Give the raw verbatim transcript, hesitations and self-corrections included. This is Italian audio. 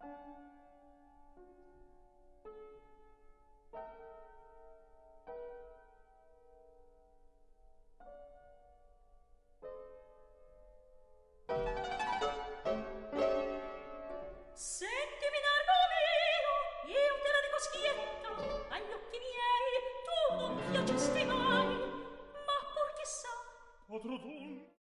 Sentimi, nardo mio, io te la dico schietta, agli occhi miei tu non piacesti mai, ma pur chissà. Altro tu